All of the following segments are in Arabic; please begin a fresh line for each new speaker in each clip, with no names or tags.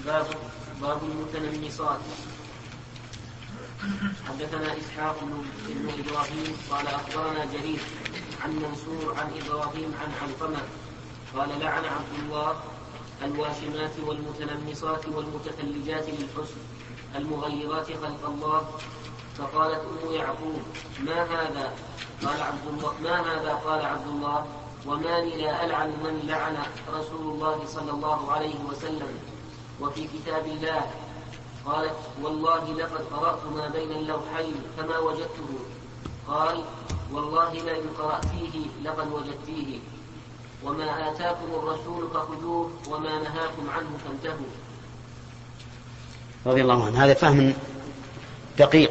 باب المتنمصات. حدثنا إسحاق بن إبراهيم قال أخبرنا جرير عن منصور عن إبراهيم عن علقمة قال لعن عبد الله الواشمات والمتنمصات والمتفلجات للحسن المغيرات خلق الله. فقالت أم يعقوب ما هذا؟ قال عبد الله وما لي لا ألعن من لعن رسول الله صلى الله عليه وسلم وفي كتاب الله. قالت والله لقد قرأت ما بين اللوحين فما وجدته. قال والله لئن قرأتيه لقد وجدتيه وما آتاكم الرسول فخذوه وما نهاكم عنه فانتهوا.
رضي الله عنه. هذا فهم دقيق.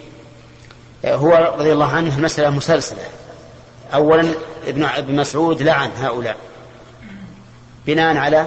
هو رضي الله عنه مسألة مسلسلة. أولا ابن مسعود لعن هؤلاء بناء على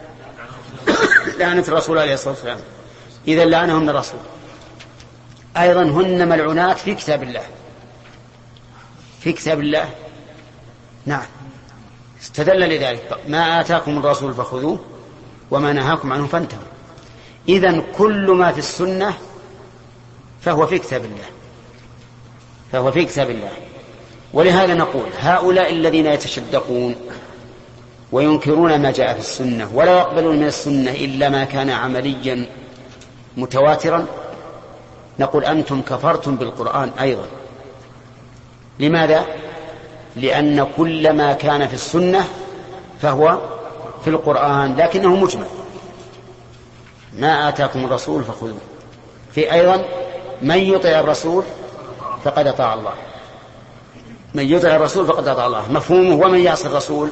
لعنة الرسول عليه الصلاة والسلام، إذا لعنهم الرسول. أيضا هن ملعونات في كتاب الله، في كتاب الله. نعم، استدل لذلك ما آتاكم الرسول فخذوه وما نهاكم عنه فانتهوا. إذن كل ما في السنة فهو في كتاب الله، فهو في كتاب الله. ولهذا نقول هؤلاء الذين يتشدقون وينكرون ما جاء في السنة ولا يقبلون من السنة إلا ما كان عمليا متواترا، نقول أنتم كفرتم بالقرآن أيضا. لماذا؟ لأن كل ما كان في السنة فهو في القرآن لكنه مجمل. ما آتاكم الرسول فخذوه. في أيضا من يطع الرسول فقد أطاع الله، من يطع الرسول فقد أطاع الله، مفهومه ومن يعصي الرسول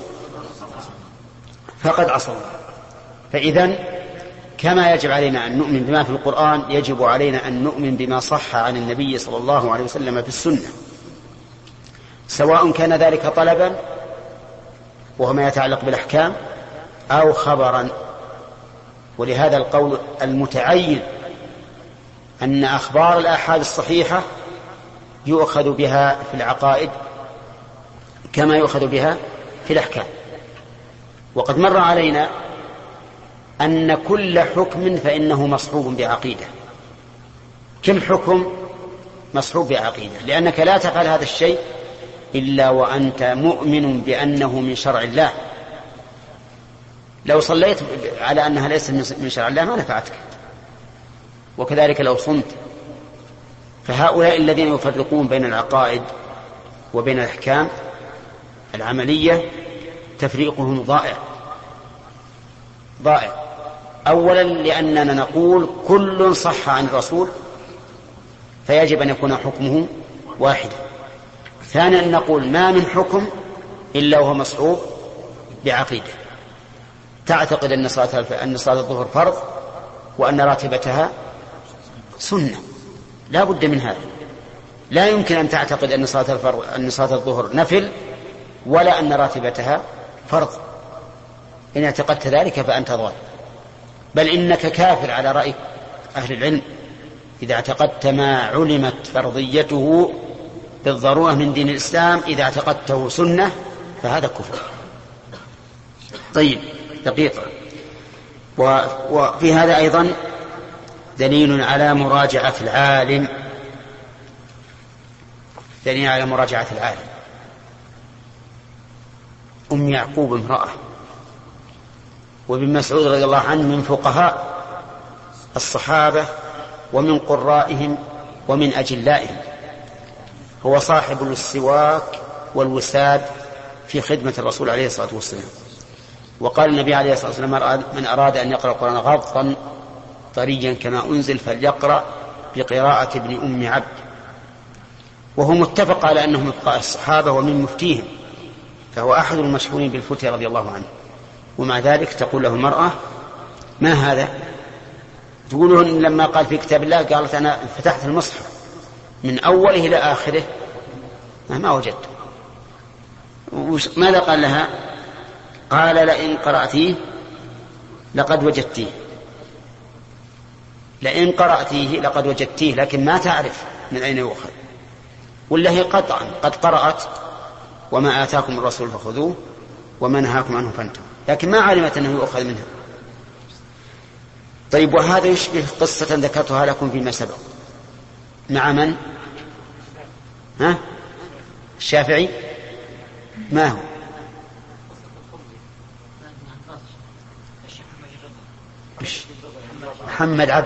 فقد عصى الله. فإذن كما يجب علينا أن نؤمن بما في القرآن يجب علينا أن نؤمن بما صح عن النبي صلى الله عليه وسلم في السنة، سواء كان ذلك طلبا وهو ما يتعلق بالأحكام أو خبرا. ولهذا القول المتعين أن أخبار الآحاد الصحيحة يؤخذ بها في العقائد كما يؤخذ بها في الأحكام. وقد مر علينا أن كل حكم فإنه مصحوب بعقيدة. كل حكم مصحوب بعقيدة، لأنك لا تفعل هذا الشيء إلا وأنت مؤمن بأنه من شرع الله. لو صليت على أنها ليست من شرع الله ما نفعتك، وكذلك لو صمت. فهؤلاء الذين يفرقون بين العقائد وبين الأحكام العملية تفريقهم ضائع. أولا لأننا نقول كل صح عن الرسول فيجب أن يكون حكمه واحدا. ثانيا نقول ما من حكم إلا وهو مصحوب بعقيدة. تعتقد أن صلاة الظهر فرض وأن راتبتها سنة، لا بد من هذا. لا يمكن أن تعتقد أن صلاة الظهر نفل ولا أن راتبتها فرض. إن اعتقدت ذلك فأنت ضال، بل إنك كافر على رأي أهل العلم إذا اعتقدت ما علمت فرضيته بالضرورة من دين الإسلام. إذا اعتقدته سنة فهذا كفر. طيب دقيقة. وفي هذا أيضا دليل على مراجعة العالم، دليل على مراجعة العالم. أم يعقوب امرأة، وابن مسعود رضي الله عنه من فقهاء الصحابة ومن قرائهم ومن أجلائهم، هو صاحب السواك والوساد في خدمة الرسول عليه الصلاة والسلام. وقال النبي عليه الصلاة والسلام من أراد أن يقرأ القرآن غضا طريا كما أنزل فليقرأ بقراءة ابن أم عبد. وهو متفق على أنه من فقهاء الصحابة ومن مفتيهم، فهو أحد المشهورين بالفتية رضي الله عنه. ومع ذلك تقول له المرأة ما هذا؟ تقوله لما قال في كتاب الله قالت أنا فتحت المصحف من أوله إلى آخره ما وجدت. ماذا قال لها؟ قال لئن قرأتيه لقد وجدتيه، لئن قرأتيه لقد وجدتيه، لكن ما تعرف من أين يؤخذ. ولا هي قطعا قد قرأت وما آتاكم الرسول فخذوه وما نهاكم عنه فانتهوا، لكن ما علمت أنه يؤخذ منها. طيب، وهذا يشبه قصة ذكرتها لكم فيما سبق مع من؟ الشافعي. ما هو؟ محمد عبد،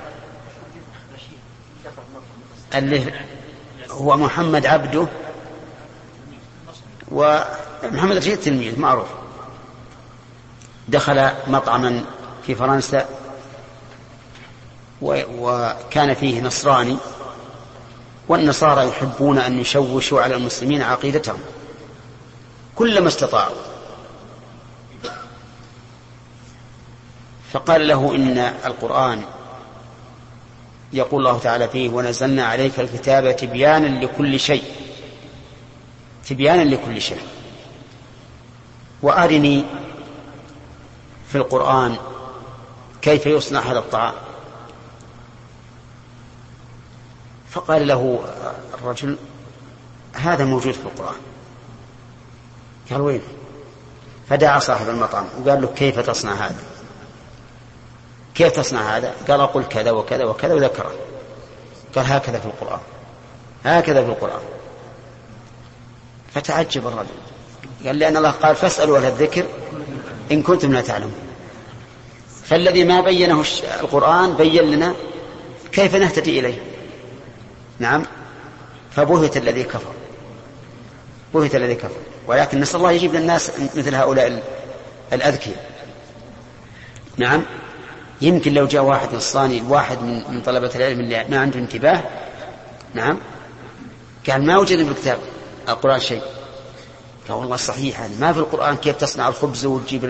اللي هو محمد عبده، ومحمد رشيد تلميذ معروف، دخل مطعما في فرنسا وكان فيه نصراني، والنصارى يحبون أن يشوشوا على المسلمين عقيدتهم كلما استطاعوا، فقال له إن القرآن يقول الله تعالى فيه: ونزلنا عليك الكتاب تبيانا لكل شيء، تبيانا لكل شيء، وأرني في القرآن كيف يصنع هذا الطعام. فقال له الرجل: هذا موجود في القرآن. قال: وين؟ فدعا صاحب المطعم وقال له: كيف تصنع هذا؟ كيف تصنع هذا؟ قال: أقول كذا وكذا وكذا، وذكره. قال: هكذا في القرآن، هكذا في القرآن. فتعجب الرجل، قال: لأن الله قال: فاسألوا أهل الذكر إن كنتم لا تعلمون. فالذي ما بينه القرآن بين لنا كيف نهتدي إليه. نعم. فبهت الذي كفر، بهت الذي كفر. ولكن نسأل الله يجيب للناس مثل هؤلاء الأذكياء. نعم. يمكن لو جاء واحد نصراني، واحد من طلبة العلم اللي ما عنده انتباه، نعم، قال: ما وجد في الكتاب القرآن شيء. قال: والله صحيح، يعني ما في القرآن كيف تصنع الخبز وتجيب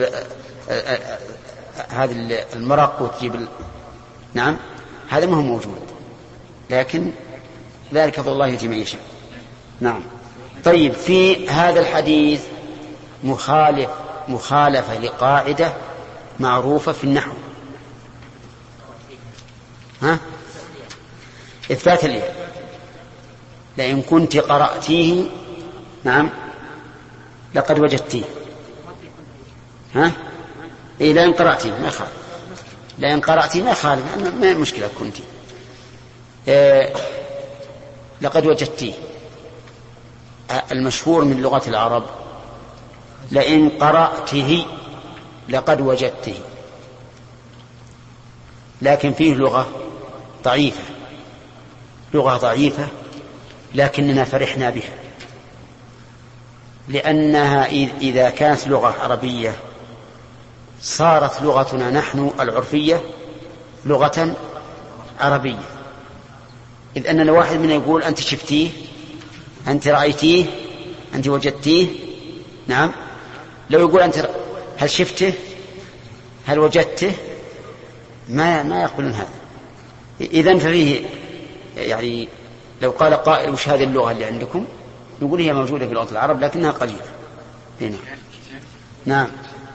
هذا المرق وتجيب نعم، هذا ما هو موجود، لكن ذلك فضل الله يؤتيه من يشاء. نعم. طيب، في هذا الحديث مخالفة لقاعدة معروفة في النحو، إثبات الياء. لئن كنت قرأتيه، نعم، لقد وجدتيه. إيه، لئن قرأتيه ما خالف، لئن قرأتيه ما خالف، ما مشكلة كنت. لقد وجدتيه. المشهور من لغة العرب: لئن قرأته لقد وجدته. لكن فيه لغة ضعيفة، لغة ضعيفة، لكننا فرحنا بها، لأنها إذا كانت لغة عربية صارت لغتنا نحن العرفية لغة عربية. إذ أن الواحد منا يقول: أنت شفتيه، أنت رأيتيه، أنت وجدتيه. نعم. لو يقول: أنت هل شفته، هل وجدته، ما يقولون هذا. إذن ففيه يعني لو قال قائل: وش هذه اللغة اللي عندكم؟ نقول: هي موجودة في لغة العرب لكنها قليلة. هنا. نعم.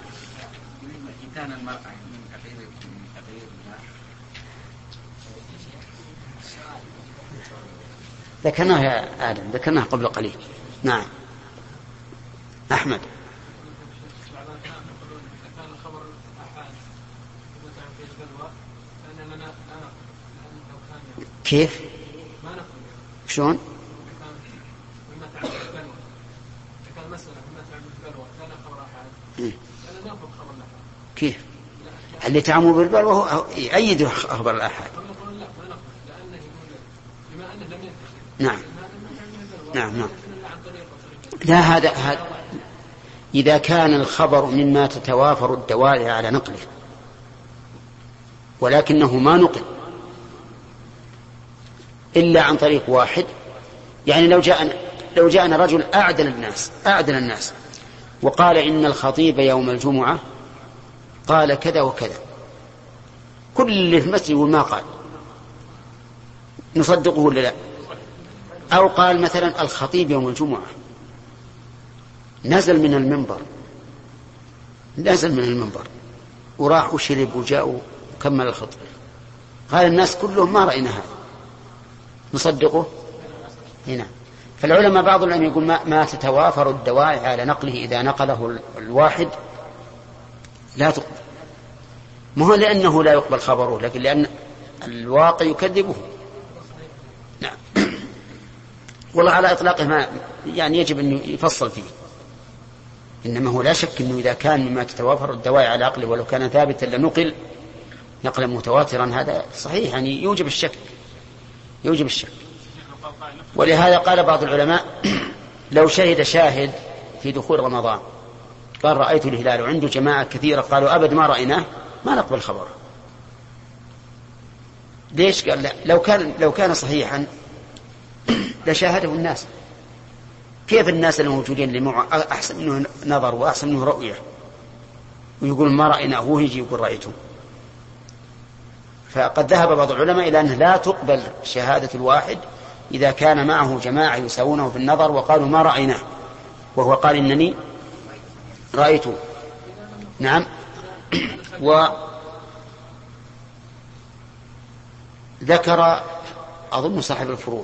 ذكرناه يا آدم، ذكرناه قبل قليل. نعم. أحمد. كيف؟ شلون؟ كيف؟ اللي تعمل بالبلوى هو يؤيد أخبار الآحاد. نعم. نعم. نعم. لا، هذا إذا كان الخبر مما تتوافر الدوائر على نقله ولكنه ما نقل إلا عن طريق واحد، يعني لو جاءنا رجل أعدل الناس وقال: إن الخطيب يوم الجمعة قال كذا وكذا، كل اللي في المسجد يقول ما قال، نصدقه ولا لا؟ أو قال مثلا: الخطيب يوم الجمعة نزل من المنبر وراح وشرب وجاء وكمل الخطبة، قال الناس كلهم ما رأينا هذا، نصدقه هنا. فالعلماء بعض العلماء يقول: ما تتوافر الدواعي على نقله إذا نقله الواحد لا تقبل. ما هو لأنه لا يقبل خبره، لكن لأن الواقع يكذبه. نعم. والله على إطلاقه ما يعني يجب أن يفصل فيه، إنما هو لا شك أنه إذا كان مما تتوافر الدواعي على عقله ولو كان ثابتا لنقل نقلا متواترا، هذا صحيح يعني يوجب الشك. ولهذا قال بعض العلماء لو شهد شاهد في دخول رمضان قال رأيت الهلال وعنده جماعة كثيرة قالوا أبد ما رأيناه، ما نقبل خبره. ليش؟ قال لا، لو كان صحيحا لشاهده الناس. كيف الناس الموجودين اللي أحسن منه نظر وأحسن منه رؤية ويقول ما رأيناه، هو يجي يقول رأيته؟ فقد ذهب بعض العلماء إلى أنه لا تقبل شهادة الواحد إذا كان معه جماعة يساوونه في النظر وقالوا ما رأيناه وهو قال إنني رأيته. نعم. وذكر أظن صاحب الفروض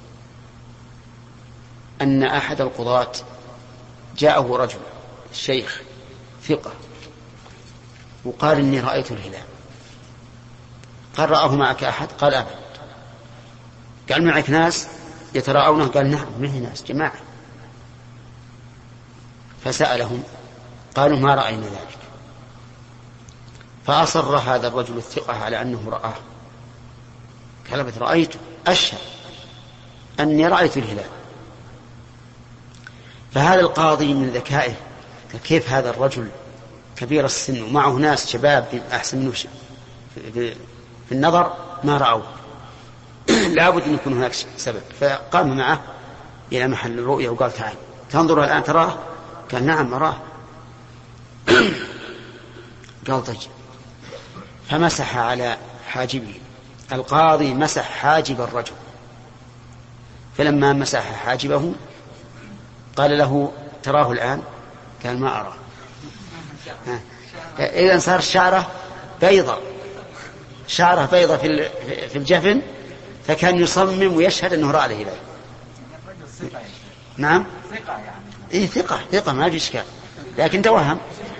أن أحد القضاة جاءه رجل الشيخ ثقة وقال إني رأيت الهلال. قال رآه معك أحد؟ قال أبد. قال معك ناس يتراءونه؟ قال نعم معي ناس جماعة. فسألهم قالوا ما رأينا ذلك. فأصر هذا الرجل الثقة على أنه رآه. قال رأيته، أشهد أني رأيت الهلال. فهذا القاضي من ذكائه كيف هذا الرجل كبير السن ومعه ناس شباب أحسن منه في النظر ما رأوا لابد أن يكون هناك سبب. فقام معه إلى محل الرؤية وقال تعال تنظر الآن تراه؟ قال نعم أراه. قال طيب. فمسح على حاجبه. القاضي مسح حاجب الرجل، فلما مسح حاجبه قال له تراه الآن؟ قال ما أراه. إذن صار شعره بيضة في الجفن، فكان يصمم ويشهد أنه رأى الهلال. نعم إيه ثقة ما في إشكال، لكن توهم.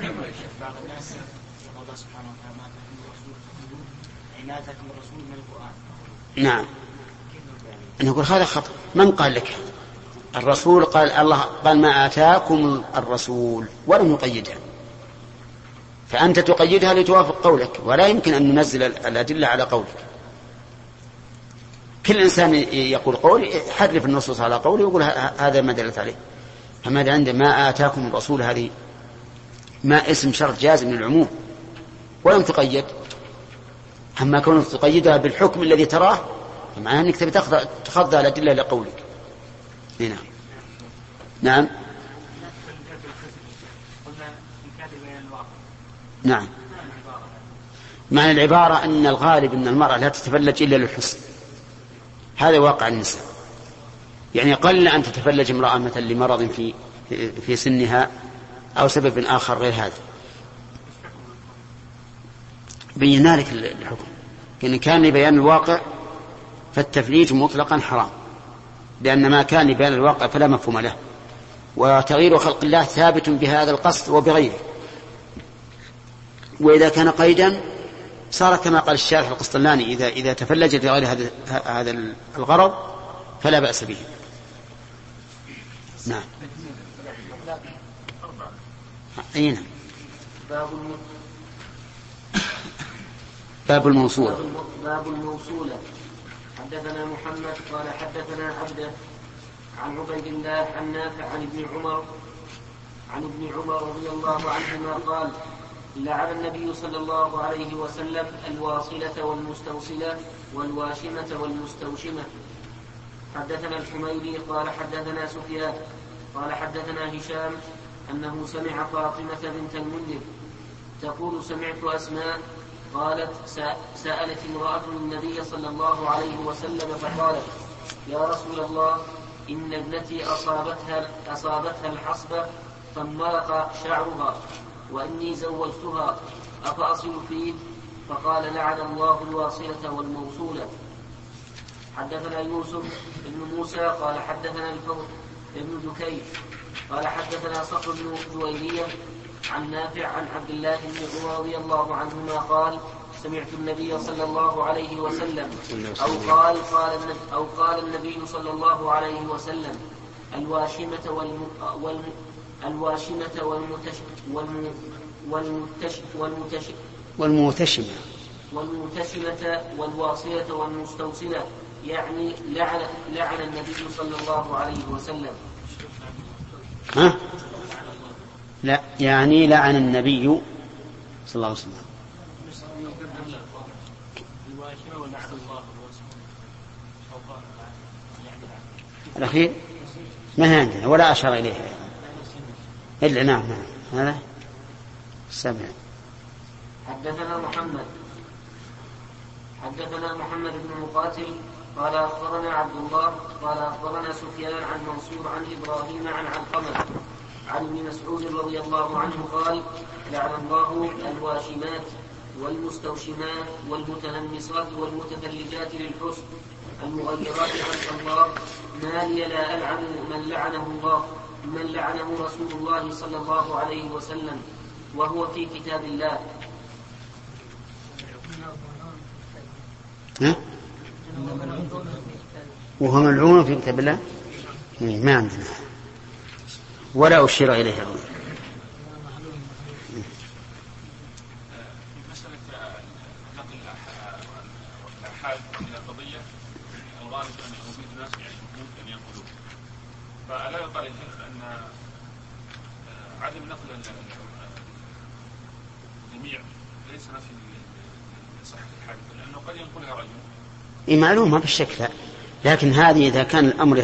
نعم نقول هذا خطأ. من قال لك؟ الرسول قال، الله قال ما آتاكم الرسول ولم يقيدها، فأنت تقيدها لتوافق قولك، ولا يمكن أن ننزل الأدلة على قولك. كل إنسان يقول قول يحرف النصوص على قوله ويقول هذا ما دلت عليه. فماذا عند ما آتاكم الرسول؟ هذه ما اسم شرط جازم من العموم ولم تقيد. أما كونك تقيدها بالحكم الذي تراه فمعناه أنك تبي تخضع الأدلة لقولك. نعم نعم. معنى العبارة أن الغالب أن المرأة لا تتفلج إلا للحسن، هذا واقع النساء. يعني قل أن تتفلج امرأة مثلا لمرض في سنها أو سبب آخر غير هذا. بينا لك الحكم. إن كان لبيان الواقع فالتفليج مطلقا حرام، لأن ما كان لبيان الواقع فلا مفهوم له، وتغيير خلق الله ثابت بهذا القصد وبغيره. وإذا كان قيدا صار كما قال الشارح القسطلاني إذا تفلجت لغير هذا الغرض فلا بأس به. نعم. أين باب الموصولة.
باب الموصولة. حدثنا محمد قال حدثنا عبده عن عبيد الله عن نافع عن ابن عمر رضي الله عنهما قال لعن النبي صلى الله عليه وسلم الواصلة والمستوصلة والواشمة والمستوشمة. حدثنا الحميدي قال حدثنا سفيان قال حدثنا هشام أنه سمع فاطمة بنت المنذر تقول سمعت أسماء قالت سألت امرأة النبي صلى الله عليه وسلم فقالت يا رسول الله إن ابنتي أصابتها الحصبة فانمرق شعرها وإني زوجتها أفأصل فيه؟ فقال لعن الله الواصلة والموصولة. حدثنا يوسف بن موسى قال حدثنا الفضل بن دكين قال حدثنا صخر بن جويرية عن نافع عن عبد الله بن عمر رضي الله عنهما قال سمعت النبي صلى الله عليه وسلم أو قال النبي صلى الله عليه وسلم الواشمة
والموتشمة
والواصلة والمستوصلة، يعني لعن النبي صلى الله عليه وسلم.
ها؟ لا، يعني لعن النبي صلى الله عليه وسلم. الأخير ما عندنا ولا أشار إليها إلا نعم هذا سمع.
حدثنا محمد بن مقاتل قال أخبرنا عبد الله قال أخبرنا سفيان عن منصور عن إبراهيم عن علقمة عن ابن مسعود رضي الله عنه قال لعن الله الواشمات والمستوشمات والمتنمصات والمتفلجات للحسن المغيرات خلق الله، ما لي لا ألعن من لعنه رسول الله صلى الله عليه وسلم وهو في كتاب الله.
وهو ملعون في كتاب الله ما عندنا ولا أشير إليه.
مسألة نقل الأحاد إلى قضية الغالب أن يوجد الناس يعرفون أن ينقلوه، فألا يقال أن عدم نقل الجميع ليس نفي صحة الحادث، لأنه قد ينقلها رجل.
معلومة بالشكل، لكن هذه إذا كان الأمر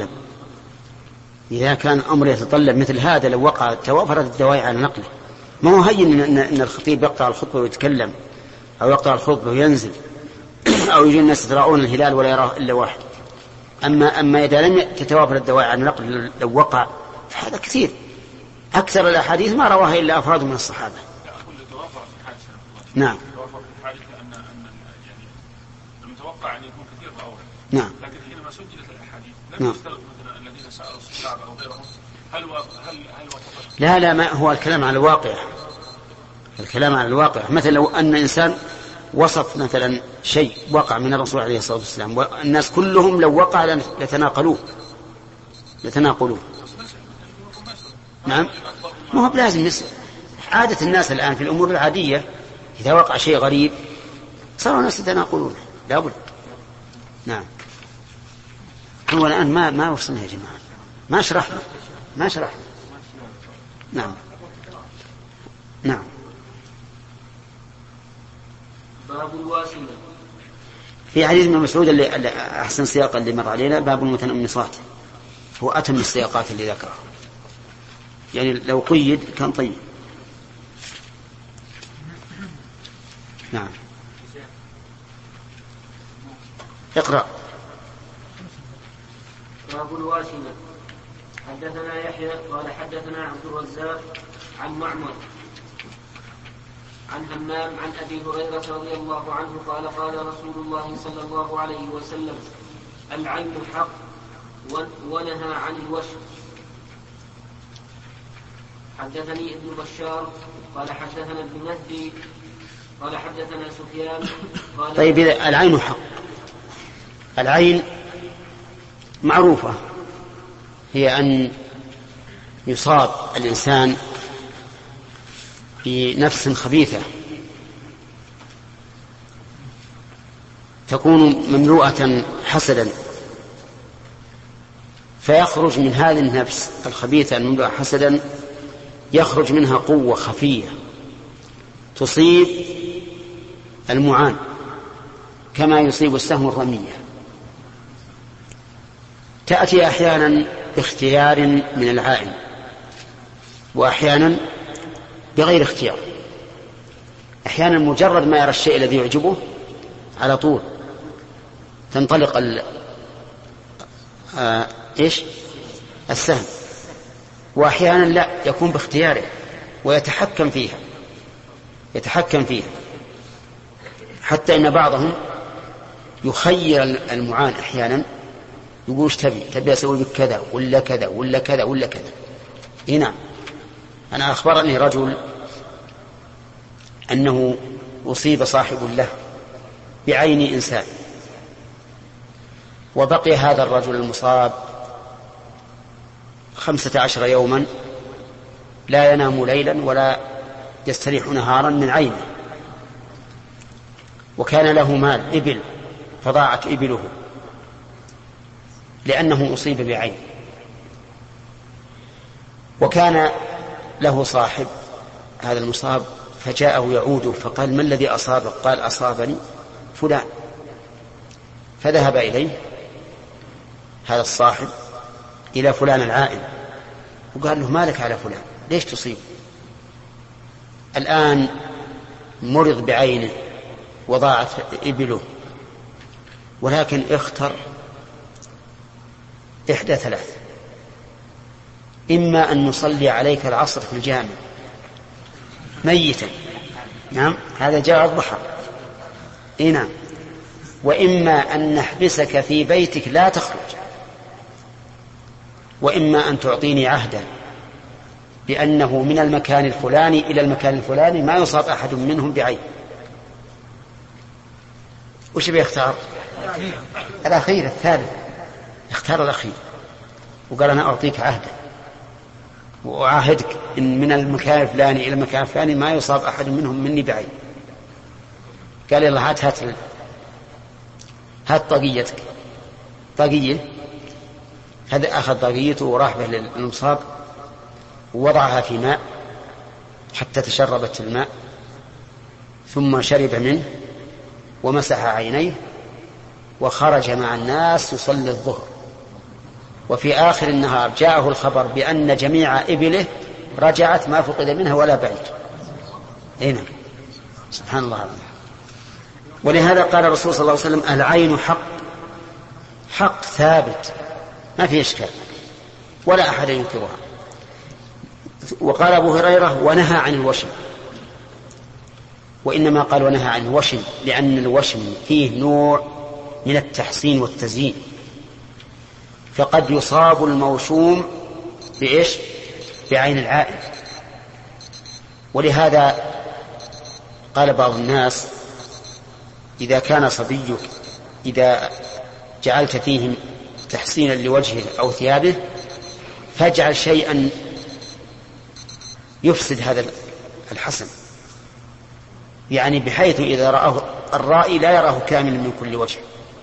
يتطلب مثل هذا، لو وقع توافرت الدواعي على نقله. ما هو هين أن الخطيب يقطع الخطبة ويتكلم، أو يقطع الخطبة وينزل، أو يجي الناس يتراءون الهلال ولا يراه إلا واحد. أما إذا لم تتوافر الدواعي على نقل لو وقع فهذا كثير. أكثر الأحاديث ما رواها إلا أفراد من الصحابة. نعم.
المتوقع أن يكون كثير بأول.
نعم.
لكن حينما سجلت الأحاديث لم يفترض مثلا الذين سألوا الصحابة أو غيرهم هل
لا ما هو الكلام على الواقع. مثلا لو أن إنسان وصف مثلا شيء وقع من الرسول عليه الصلاة والسلام، والناس كلهم لو وقع لتناقلوه. نعم. ما هو بلازم نسأل. عادة الناس الآن في الأمور العادية إذا وقع شيء غريب صاروا الناس يتناقلون لابد. نعم. هو الآن ما وصلنا يا جماعة، ما شرحنا. نعم.
باب الواشمة.
في حديث ابن مسعود اللي أحسن سياق اللي مر علينا باب المتنمصات، هو أتم السياقات اللي ذكرها، يعني لو قيد كان طيب. نعم. اقرأ.
باب الواشمة. حدثنا يحيى قال حدثنا عبد الرزاق عن معمر عن همام عن أبي هريرة رضي الله عنه قال قال رسول الله صلى الله عليه وسلم العين حق ونهى عن الوشم. حدثني ابن بشار قال حدثنا ابن مهدي قال حدثنا سفيان قال
طيب العين حق. العين معروفة، هي أن يصاب الإنسان بنفس خبيثة تكون مملوءة حسدا، فيخرج من هذه النفس الخبيثة المملوءة حسدا يخرج منها قوة خفية تصيب المعان كما يصيب السهم الرمية. تأتي أحيانا باختيار من العائن، وأحيانا بغير اختيار. أحيانا مجرد ما يرى الشيء الذي يعجبه على طول تنطلق السهم، وأحيانا لا، يكون باختياره ويتحكم فيها حتى إن بعضهم يخير المعان أحيانا، يقول ايش تبي أسوي بك كذا ولا كذا ولا كذا ولا كذا. نعم. أنا أخبرني رجل أنه أصيب صاحب له بعين إنسان، وبقي هذا الرجل المصاب 15 يوما لا ينام ليلا ولا يستريح نهارا من عينه، وكان له مال إبل فضاعت إبله لأنه أصيب بعين. وكان له صاحب هذا المصاب فجاءه يعوده فقال: ما الذي أصابك؟ قال: أصابني فلان. فذهب إليه هذا الصاحب إلى فلان العائل وقال له: ما لك على فلان؟ ليش تصيب؟ الآن مرض بعينه وضاعت إبله، ولكن اختر إحدى ثلاث: إما أن نصلي عليك العصر في الجامع ميتا، نعم هذا جاء الضحى، نعم، وإما أن نحبسك في بيتك لا تخرج، وإما أن تعطيني عهدا بأنه من المكان الفلاني إلى المكان الفلاني ما يصاب أحد منهم بعين. وش بيختار؟ الأخير، الثالث، اختار الأخير وقال: أنا أعطيك عهدا وأعاهدك إن من المكان الفلاني إلى المكان الفلاني ما يصاب أحد منهم مني بعين. قال: يلا هات طاقيتك. طاقية، هذا أخذ طاقيته وراح به للمصاب ووضعها في ماء حتى تشربت الماء، ثم شرب منه ومسح عينيه وخرج مع الناس يصلي الظهر. وفي آخر النهار جاءه الخبر بأن جميع إبله رجعت ما فقد منها ولا بعيد. هنا سبحان الله. ولهذا قال الرسول صلى الله عليه وسلم: العين حق ثابت ما فيه إشكال ولا أحد ينكرها. وقال أبو هريرة: ونهى عن الوشم. وإنما قال ونهى عن الوشم لأن الوشم فيه نوع من التحسين والتزيين، فقد يصاب الموشوم بإيش؟ بعين العائل. ولهذا قال بعض الناس: إذا كان صبيك إذا جعلت فيه تحسينا لوجهه أو ثيابه فاجعل شيئا يفسد هذا الحسن، يعني بحيث إذا رآه الرائي لا يراه كاملا من كل وجه،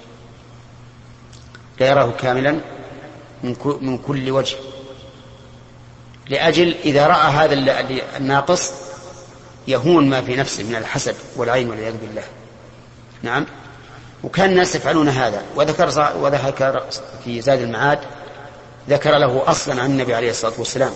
لا يراه كاملا من كل وجه، لأجل إذا رأى هذا الناقص يهون ما في نفسه من الحسد والعين والعياذ بالله. نعم. وكان الناس يفعلون هذا. وذكر في زاد المعاد ذكر له أصلا عن النبي عليه الصلاة والسلام.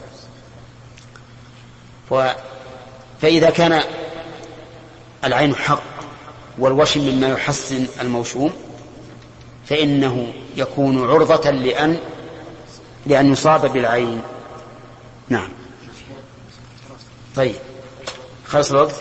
فإذا كان العين حق والوشم مما يحسن الموشوم فإنه يكون عرضة لأن يصاب بالعين. نعم. طيب خلص الوقت.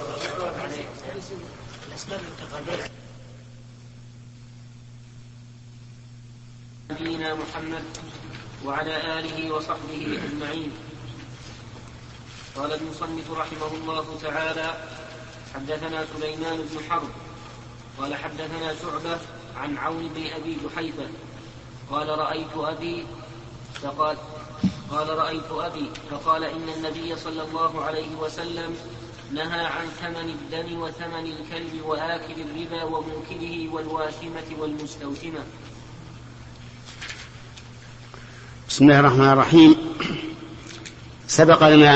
نبينا محمد وعلى آله وصحبه أجمعين. قال المصنف رحمه الله تعالى: حدثنا سليمان بن حرب قال حدثنا شعبة عن عون بن أبي جحيفة قال رأيت أبي فقال إن النبي صلى الله عليه وسلم نهى عن ثمن الدم وثمن الكلب وآكل الربا وموكله والواشمة والمستوشمة.
بسم الله الرحمن الرحيم. سبق لنا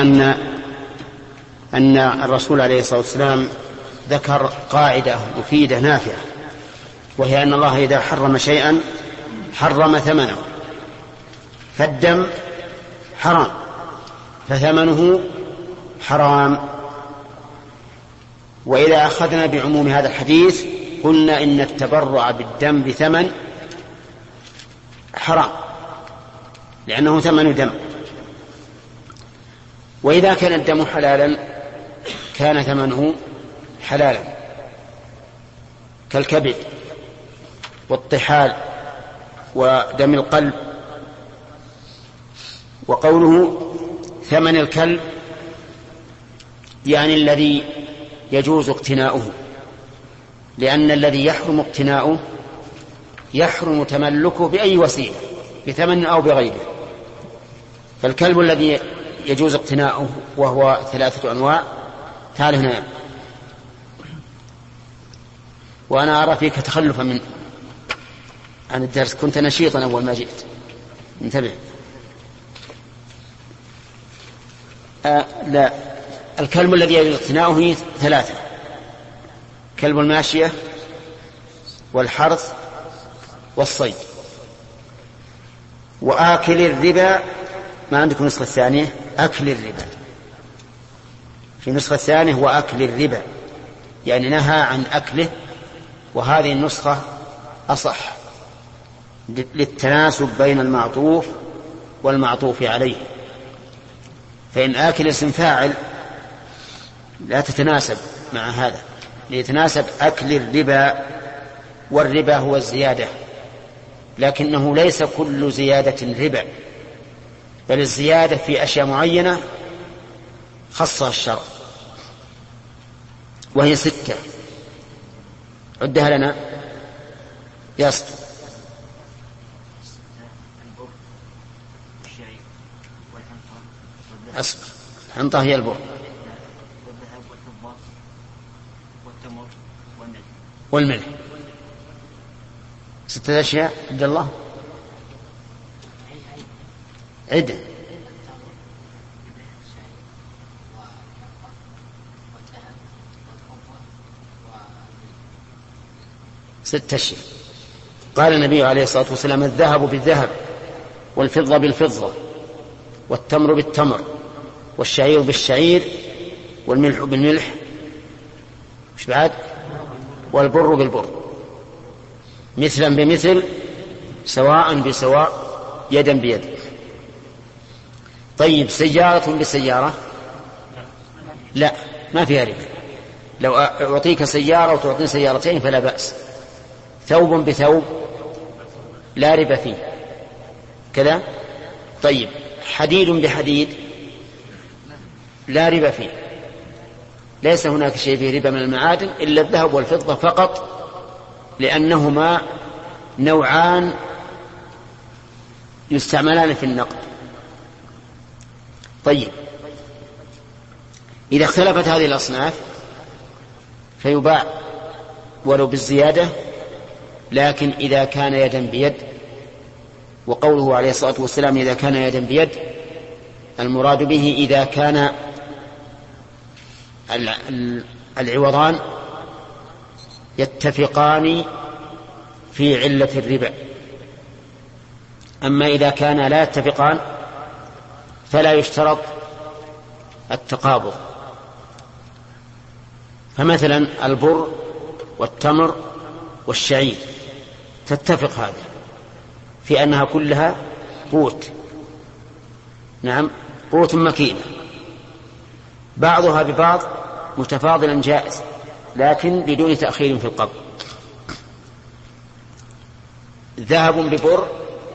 أن الرسول عليه الصلاة والسلام ذكر قاعدة مفيدة نافعة، وهي أن الله إذا حرم شيئا حرم ثمنه، فالدم حرام فثمنه حرام. وإذا أخذنا بعموم هذا الحديث قلنا إن التبرع بالدم بثمن حرام لأنه ثمن دم. وإذا كان الدم حلالا كان ثمنه حلالا كالكبد والطحال ودم القلب. وقوله ثمن الكلب يعني الذي يجوز اقتناؤه، لأن الذي يحرم اقتناؤه يحرم تملكه بأي وسيلة، بثمن أو بغيره. فالكلب الذي يجوز اقتناؤه وهو 3 أنواع. تعال هنا، وأنا أرى فيك تخلفا عن الدرس، كنت نشيطا أول ما جئت. انتبه. لا، الكلب الذي يجوز اقتناؤه 3: كلب الماشية والحرث والصيد. وآكل الربا، ما عندكم نسخة ثانية؟ أكل الربا، في نسخة ثانية وأكل الربا، يعني نهى عن أكله، وهذه النسخة أصح للتناسب بين المعطوف والمعطوف عليه. فإن آكل اسم فاعل لا تتناسب مع هذا، ليتناسب أكل الربا، والربا هو الزيادة، لكنه ليس كل زيادة ربا، بل الزيادة في أشياء معينة خصها الشرع، وهي 6. عدها لنا يا أسطى. أصبر، الحنطة هي البر والملح. 6 أشياء. عبد الله عدة. ست أشياء. قال النبي عليه الصلاة والسلام: الذهب بالذهب، والفضة بالفضة، والتمر بالتمر، والشعير بالشعير، والملح بالملح، مش بعد؟ والبر بالبر، مثلا بمثل، سواء بسواء، يدا بيد. طيب، سيارة بسيارة؟ لا، ما فيها ربا. لو أعطيك سيارة وتعطيني سيارتين فلا بأس. ثوب بثوب لا ربا فيه كذا. طيب، حديد بحديد لا ربا فيه. ليس هناك شيء فيه ربا من المعادن إلا الذهب والفضة فقط، لأنهما نوعان يستعملان في النقد. طيب، إذا اختلفت هذه الأصناف فيباع ولو بالزيادة، لكن إذا كان يدا بيد. وقوله عليه الصلاة والسلام: إذا كان يدا بيد، المراد به إذا كان العوضان يتفقان في علة الربا. أما إذا كان لا يتفقان فلا يشترط التقابض. فمثلا البر والتمر والشعير تتفق هذه في أنها كلها قوت، نعم، قوت مكينة، بعضها ببعض متفاضلا جائز، لكن بدون تأخير في القبض. ذهب ببر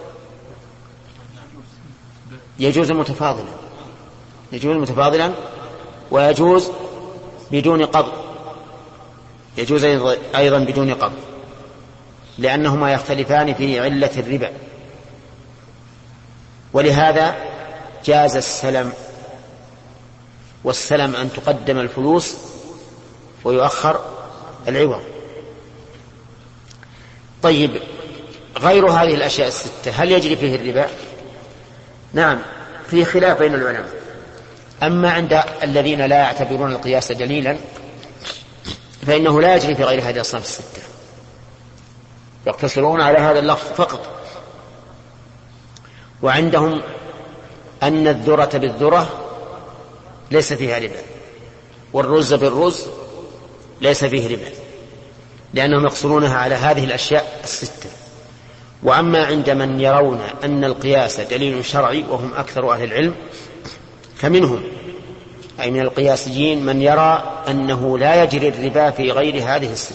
يجوز متفاضلا، ويجوز بدون قبض، يجوز أيضا بدون قبض، لأنهما يختلفان في علة الربا. ولهذا جاز السلم، والسلم أن تقدم الفلوس ويؤخر العوض. طيب، غير هذه الأشياء 6 هل يجري فيه الربا؟ نعم، فيه خلاف بين العلماء. أما عند الذين لا يعتبرون القياس دليلا فإنه لا يجري في غير هذه الأصناف 6، يقتصرون على هذا اللفظ فقط. وعندهم أن الذرة بالذرة ليس فيها ربا، والرز بالرز ليس فيه ربا، لأنهم يقصرونها على هذه الأشياء 6. وأما عند من يرون أن القياس دليل شرعي وهم أكثر أهل العلم، فمنهم أي من القياسيين من يرى أنه لا يجري الربا في غير هذه 6،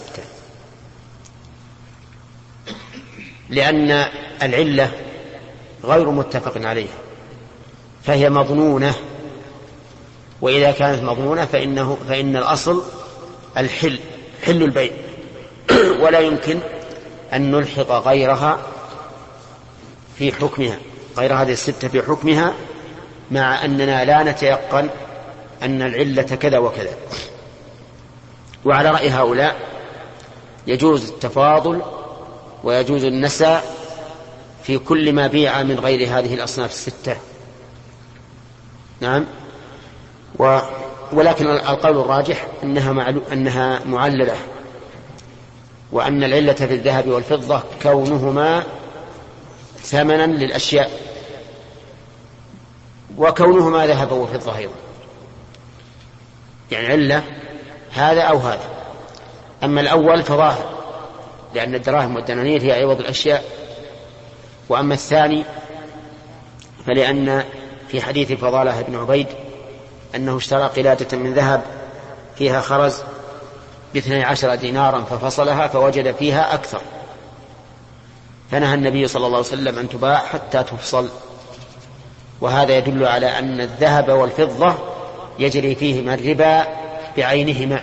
لأن العلة غير متفق عليها، فهي مظنونة وإذا كانت مضمونة فإن الأصل حل البيع ولا يمكن أن نلحق غيرها في حكمها، غير هذه الستة في حكمها، مع أننا لا نتيقن أن العلة كذا وكذا. وعلى رأي هؤلاء يجوز التفاضل ويجوز النساء في كل ما بيع من غير هذه الأصناف الستة. نعم. ولكن القول الراجح أنها معللة، وأن العلة في الذهب والفضة كونهما ثمنا للأشياء، وكونهما ذهب وفضة أيضا، يعني علة هذا أو هذا. أما الأول فظاهر، لأن الدراهم والدنانير هي عوض الأشياء. وأما الثاني فلأن في حديث فضالة بن عبيد أنه اشترى قلادة من ذهب فيها خرز ب12 دينارا ففصلها فوجد فيها أكثر، فنهى النبي صلى الله عليه وسلم أن تباع حتى تفصل. وهذا يدل على أن الذهب والفضة يجري فيهما الربا بعينهما.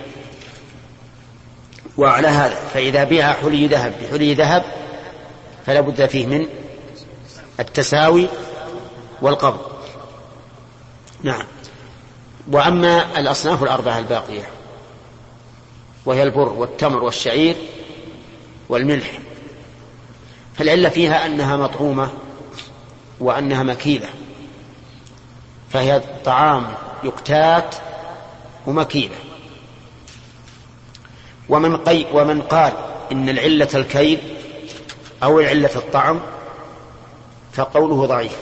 وعلى هذا فإذا بيع حلي ذهب بحلي ذهب فلا بد فيه من التساوي والقبض. نعم. وأما الأصناف الأربعة الباقية وهي البر والتمر والشعير والملح، فالعلة فيها أنها مطعومة وأنها مكيلة، فهي طعام يقتات ومكيلة. ومن قال إن العلة الكيل أو العلة الطعم فقوله ضعيف،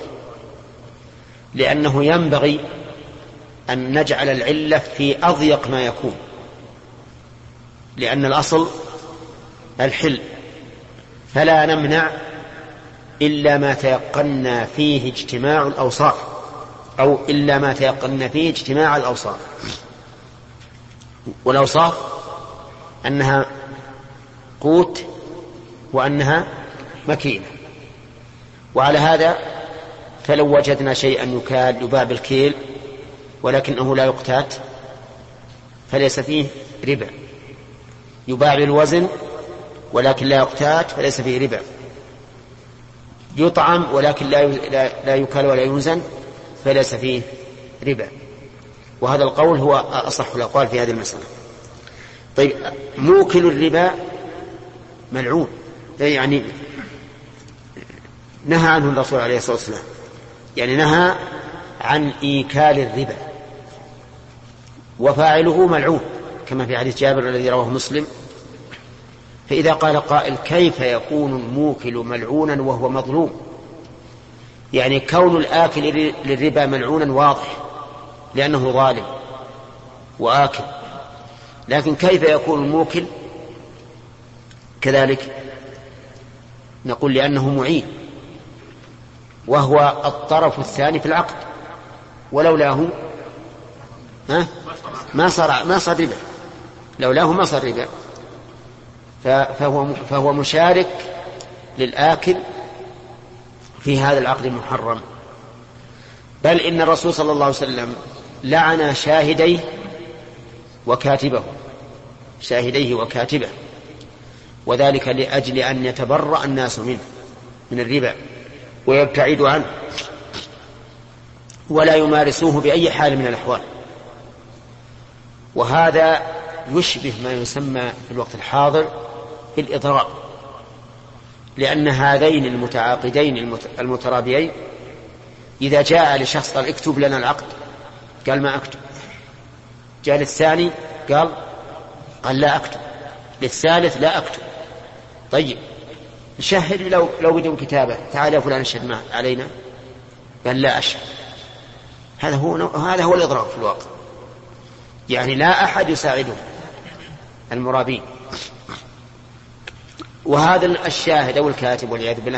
لأنه ينبغي أن نجعل العلة في أضيق ما يكون، لأن الأصل الحل، فلا نمنع إلا ما تيقنا فيه اجتماع الأوصاف، أو إلا ما تيقنا فيه اجتماع الأوصاف. والأوصاف أنها قوت وأنها مكينة. وعلى هذا فلو وجدنا شيئا يكال يباع بالكيل ولكنه لا يقتات فليس فيه ربا، يباع بالوزن ولكن لا يقتات فليس فيه ربا، يطعم ولكن لا يكال ولا يوزن فليس فيه ربا. وهذا القول هو أصح الأقوال في هذه المسألة. طيب، موكل الربا ملعون، يعني نهى عنه الرسول عليه الصلاة والسلام، يعني نهى عن إيكال الربا، وفاعله ملعون كما في حديث جابر الذي رواه مسلم. فإذا قال قائل كيف يكون الموكل ملعونا وهو مظلوم؟ يعني كون الآكل للربا ملعونا واضح لأنه ظالم وآكل، لكن كيف يكون الموكل كذلك؟ نقول لأنه معين، وهو الطرف الثاني في العقد، ولولاه ما صار ربا، لولاه ما صار ربا، فهو مشارك للآكل في هذا العقد المحرم. بل إن الرسول صلى الله عليه وسلم لعن شاهديه وكاتبه، وذلك لأجل أن يتبرأ الناس منه من الربا ويبتعدوا عنه ولا يمارسوه بأي حال من الأحوال. وهذا يشبه ما يسمى في الوقت الحاضر بالإضرار، لأن هذين المتعاقدين المترابيين إذا جاء لشخص قال اكتب لنا العقد قال ما أكتب، جاء للثاني قال لا أكتب، للثالث لا أكتب. طيب نشهد لو بدون كتابة، تعال يا فلان اشهد ما علينا، قال لا أشهد. هذا هو الإضرار في الواقع، يعني لا أحد يساعده المرابين. وهذا الشاهد أو الكاتب والعياذ بالله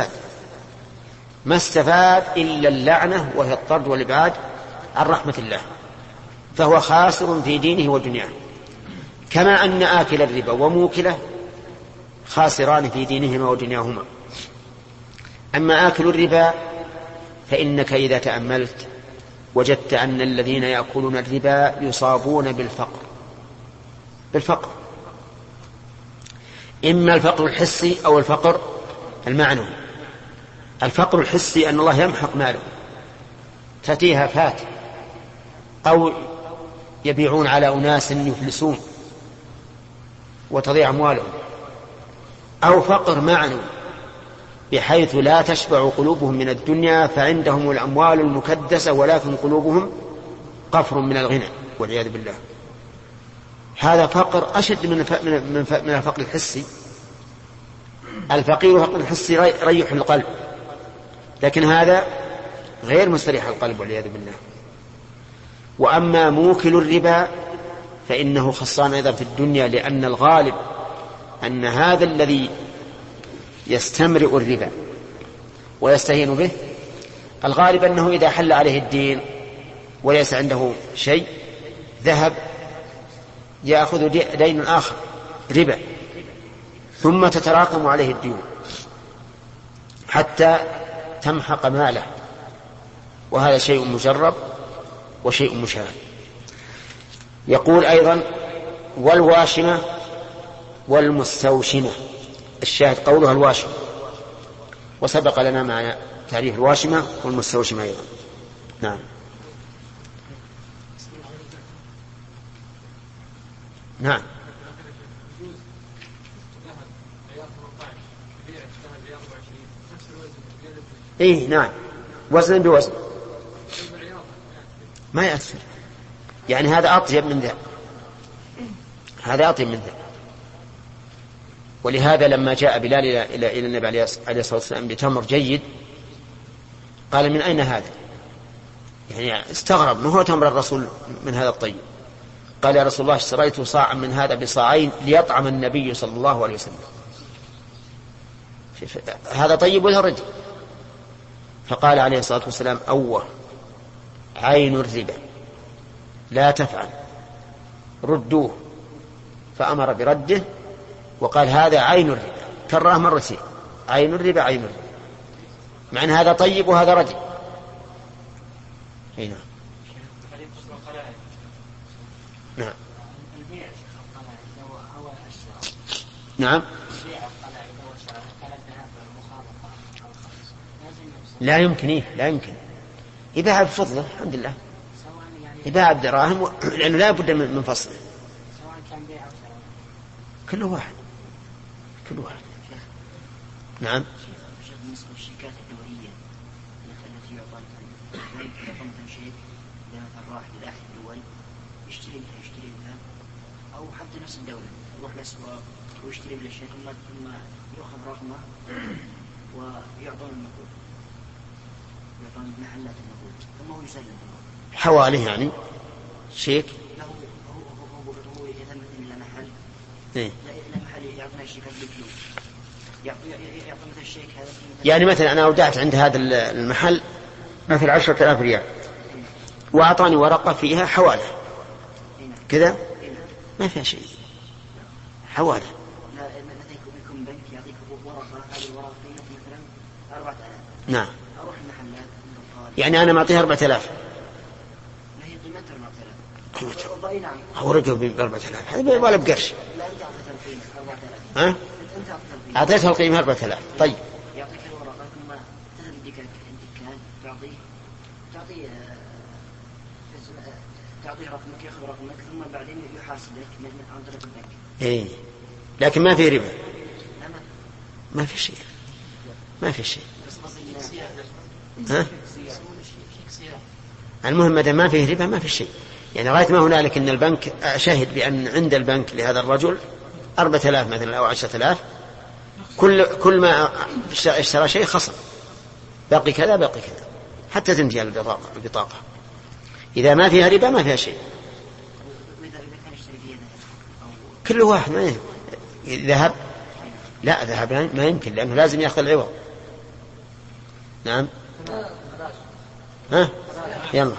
ما استفاد إلا اللعنة وهي الطرد والإبعاد عن رحمة الله، فهو خاسر في دينه ودنياه، كما أن آكل الربا وموكله خاسران في دينهما ودنياهما. أما آكل الربا فإنك إذا تأملت وجدت أن الذين يأكلون الربا يصابون بالفقر، إما الفقر الحسي أو الفقر المعنوي. الفقر الحسي أن الله يمحق ماله، تأتيها فات، أو يبيعون على أناس يفلسون وتضيع أموالهم، أو فقر معنوي بحيث لا تشبع قلوبهم من الدنيا، فعندهم الأموال المكدسة ولكن قلوبهم قفر من الغنى والعياذ بالله. هذا فقر أشد من الفقر الحسي. الفقير فقر الحسي يريح القلب، لكن هذا غير مستريح القلب والعياذ بالله. وأما موكل الربا فإنه خصان أيضا في الدنيا، لأن الغالب أن هذا الذي يستمرئ الربا ويستهين به الغالب أنه إذا حل عليه الدين وليس عنده شيء ذهب يأخذ دين آخر ربا، ثم تتراكم عليه الديون حتى تمحق ماله، وهذا شيء مجرب وشيء مشاهد. يقول أيضا والواشمة والمستوشمة، الشاهد قولها الواشمة، وسبق لنا مع تعريف الواشمة والمستوشمة أيضا. نعم. نعم. إيه نعم، وزن بوزن ما يأثر، يعني هذا أطيب من ذا، هذا أطيب من ذا. ولهذا لما جاء بلال إلى النبي عليه الصلاة والسلام بتمر جيد قال من أين هذا؟ يعني استغرب، ما هو تمر الرسول من هذا الطيب؟ قال يا رسول الله اشتريت صاعا من هذا بصاعين ليطعم النبي صلى الله عليه وسلم. هذا طيب ولا رجل؟ فقال عليه الصلاة والسلام أوه عين الربا لا تفعل، ردوه، فأمر برده وقال هذا عين الربا، كراه مرتين، عين الربا عين الربا، مع أن هذا طيب وهذا رجل. هنا نعم. نعم لا يمكن، إيه لا يمكن يباع بفضله الحمد لله، يباع بدراهم لأنه لا بد من فصل.
سواء كان بيع أو شراء
كل واحد. نعم.
بالنسبة للشركات الدولية التي يعطى مثلا شيء مثلا راح إلى أحد الدول يشتري منها أو حتى نفس الدولة يروح للأسواق ويشتري من الشيء ثم يأخذ رقمه ويعطون النقود، يعطون محلات النقود ثم هو يسلم
حواليه يعني شيك
له هو يتمثل إلى محل
إيه؟
إلى محل يعطينا الشيك بالفلوس، يعطي مثل الشيك هذا
يعني مثلا أنا أودعت عند هذا المحل مثل 10,000 ريال وأعطاني ورقة فيها حوالة كذا ما فيها شيء، حوالة.
لا مثلا يكون بنك يعطيك ورقة، هذه الورقة قيمتها مثلا 4,000.
نعم.
أروح المحلات
يعني أنا معطيها 4,000.
ما هي قيمتها 4,000. نعم.
هو رجل ب4,000 هذا ولا بقرش.
لا أنت أعطيتها القيمة 4,000.
ها؟
أنت
أعطيتها القيمة 4,000. طيب.
يعطيك الورقة ثم تذهب الدكان تعطيه رقمك، يأخذ رقمك ثم بعدين يحاسبك عن طريق البنك.
إيه لكن ما في ربا، ما في شيء، ما في شيء. ها؟ المهم ماذا ما فيه ربا ما في شيء، يعني رأيت ما هنالك إن البنك شهد بأن عند البنك لهذا الرجل 4,000 مثلا أو 10,000، كل ما اشترى شيء خصم باقي كذا حتى تنتهي البطاقة. إذا ما فيها ربا ما فيها شيء. كل واحد ما ذهب، لا ذهب ما يمكن لأنه لازم يأخذ العوض. نعم. ها يلا.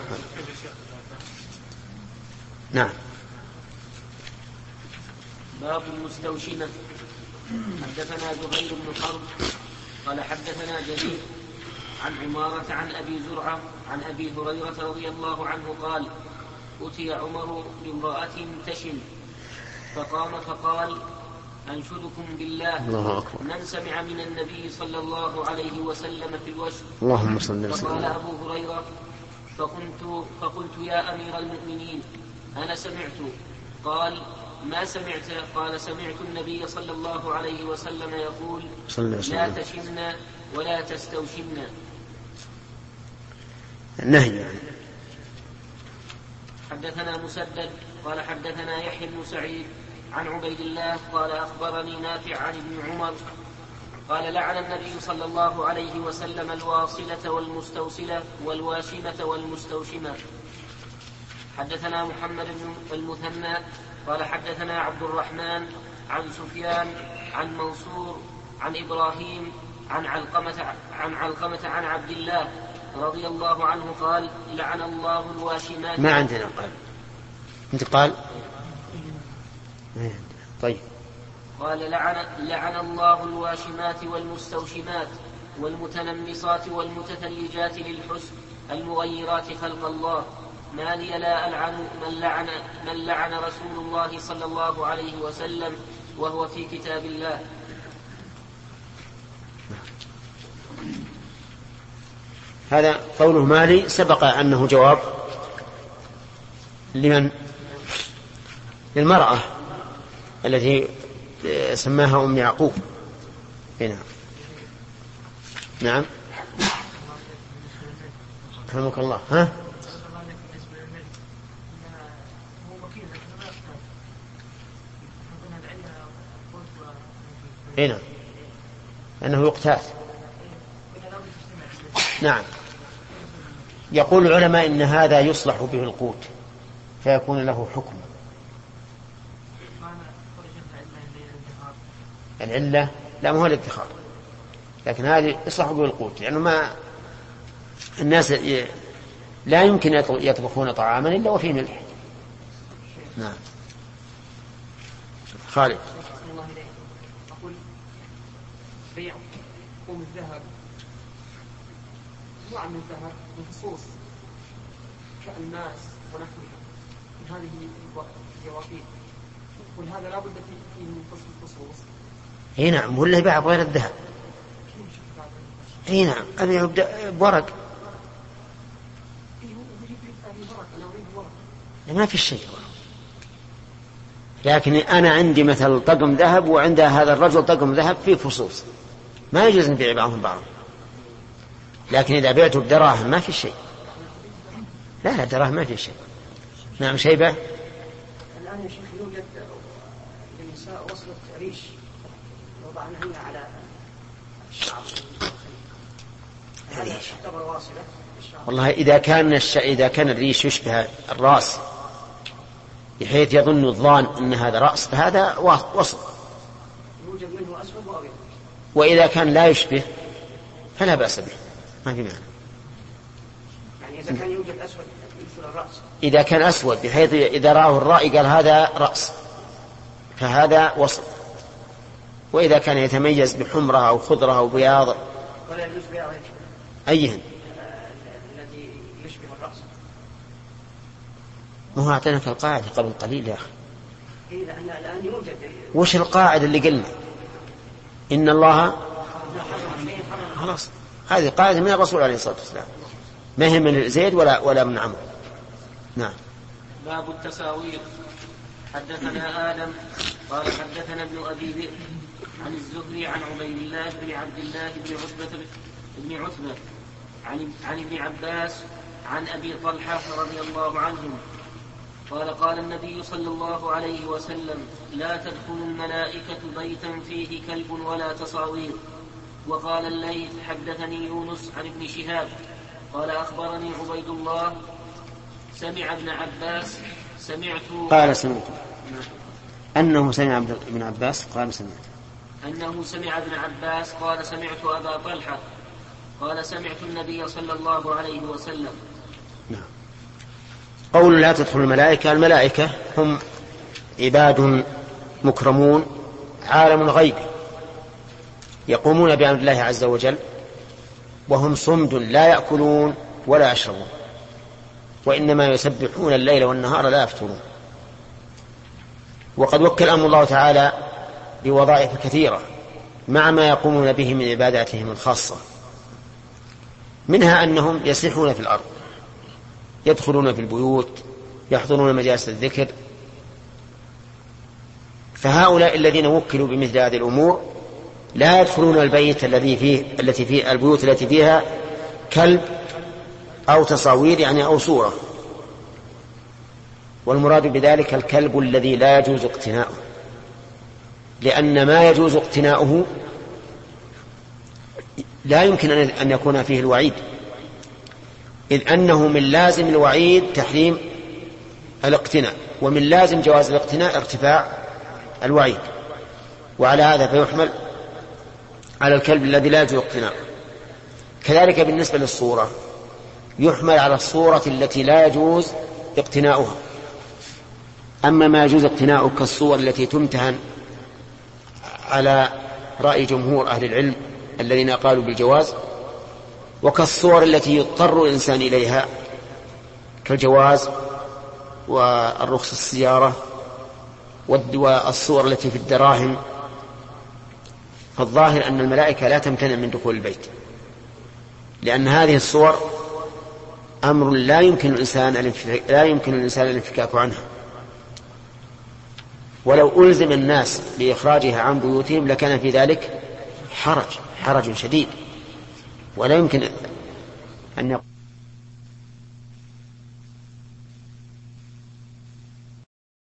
نعم.
باب المستوشمة. حدثنا زهير بن حرب قال حدثنا جرير عن عمارة عن أبي زرعة عن أبي هريرة رضي الله عنه قال: أتي عمر بامرأة تشن فقام فقال: أنشدكم بالله من سمع من النبي صلى الله عليه وسلم في الوشم.
اللهم صل وسلم.
فقال أبو هريرة: فقلت يا أمير المؤمنين أنا سمعت. قال: ما سمعت؟ قال: سمعت النبي صلى الله عليه وسلم يقول: لا تشن ولا تستوشن.
نهي.
حدثنا مسدد قال حدثنا يحيى بن سعيد عن عبيد الله قال أخبرني نافع عن ابن عمر قال: لعن النبي صلى الله عليه وسلم الواصلة والمستوصلة والواشمة والمستوشمة. حدثنا محمد بن المثنى قال حدثنا عبد الرحمن عن سفيان عن منصور عن إبراهيم عن علقمة عن عبد الله رضي الله عنه قال: لعن الله الواشمات.
ما عندنا قال. أنت قال؟ طيب.
قال: لعن الله الواشمات والمستوشمات والمتنمصات والمتثلجات للحسن المغيرات خلق الله. ما لي لا ألعن من لعن رسول الله صلى الله عليه وسلم وهو في كتاب الله.
هذا قوله مالي سبق أنه جواب لمن؟ للمرأة التي سماها أم يعقوب. هنا نعم. رحمك الله. ها؟ هنا أنه يقتات. نعم. يقول العلماء إن هذا يصلح به القوت فيكون له حكم. العلة لا ما هو الادخار، لكن هذه يصلح به القوت لأنه ما الناس لا يمكن يطبخون طعاما إلا وفيه ملح. نعم. خالد.
أقول بيع قوم الذهب نوع من الذهب بخصوص كالماس ونحوها من هذه الجواقيت، ولهذا لا بد فيه من خصوص.
اي نعم. ولا يباع بغير الذهب. اي نعم. أبيع بورق. ما في شيء. لكن أنا عندي مثل طقم ذهب وعند هذا الرجل طقم ذهب فيه فصوص، ما يجوز نبيع بعضهم بعض. لكن إذا بعته بدراهم ما في شيء. لا دراهم ما في شيء. نعم. شيبة.
الآن يا شيخ يوجد للنساء وصلة ريش وضعناها على الشعر، هذا تعتبر واصلة الشعر؟
والله إذا كان الريش يشبه الرأس بحيث يظن الظان أن هذا رأس فهذا وصل.
يوجد منه أسود وأبيض.
وإذا كان لا يشبه فلا بأس به، ما في معنى.
يعني إذا كان يوجد أسود مثل الرأس،
إذا كان أسود بحيث إذا رآه الرائي قال هذا رأس فهذا وصل. وإذا كان يتميز بحمرة أو خضرة أو بياض
ولا يجوز بيع
أيهن
الذي يشبه الرأس.
ما هو أعطيناك القاعدة قبل قليل يا أخي.
إيه لأن الآن يوجد.
وش القاعدة اللي قلنا؟ إن الله خلاص. هذه قاعدة من الرسول عليه الصلاة والسلام، ما هي من زيد ولا من عمرو. نعم.
باب التساوير. حدثنا آدم قال حدثنا ابن أبي ذئب عن الزهري عن عبيد الله بن عبد الله بن عتبة عن ابن عباس عن أبي طلحة رضي الله عنهم قال قال النبي صلى الله عليه وسلم: لا تدخل الملائكة بيتا فيه كلب ولا تصاوير. وقال الليث حدثني يونس عن ابن شهاب قال أخبرني عبيد الله سمع ابن عباس
قال سمعت أنه سمع ابن عباس قال سمعت
أنه سمع ابن عباس قال سمعت أبا طلحة قال سمعت النبي صلى الله عليه وسلم.
نعم. قول لا تدخل الملائكة، الملائكة هم عباد مكرمون عالم الغيب يقومون بأمر الله عز وجل وهم صمد لا يأكلون ولا يشربون وإنما يسبحون الليل والنهار لا يفترون. وقد وكلهم الله تعالى بوظائف كثيرة مع ما يقومون به من عباداتهم الخاصة، منها أنهم يسيحون في الأرض، يدخلون في البيوت، يحضرون مجالس الذكر. فهؤلاء الذين وكلوا بمثل هذه الأمور لا يدخلون البيت البيوت التي فيها كلب أو تصاوير يعني أو صورة، والمراد بذلك الكلب الذي لا يجوز اقتناؤه، لأن ما يجوز اقتناؤه لا يمكن أن يكون فيه الوعيد، إذ أنه من لازم الوعيد تحريم الاقتناء، ومن لازم جواز الاقتناء ارتفاع الوعيد، وعلى هذا فيحمل على الكلب الذي لا يجوز اقتناؤه. كذلك بالنسبة للصورة يحمل على الصورة التي لا يجوز اقتناؤها. أما ما يجوز اقتناؤه كالصور التي تمتهن على رأي جمهور أهل العلم الذين قالوا بالجواز، وكالصور التي يضطر الإنسان إليها كالجواز والرخص السيارة والصور التي في الدراهم، فالظاهر أن الملائكة لا تمتنع من دخول البيت، لأن هذه الصور أمر لا يمكن الإنسان الانفكاك عنها، ولو ألزم الناس بإخراجها عن بيوتهم لكان في ذلك حرج شديد، ولا يمكن أن يقول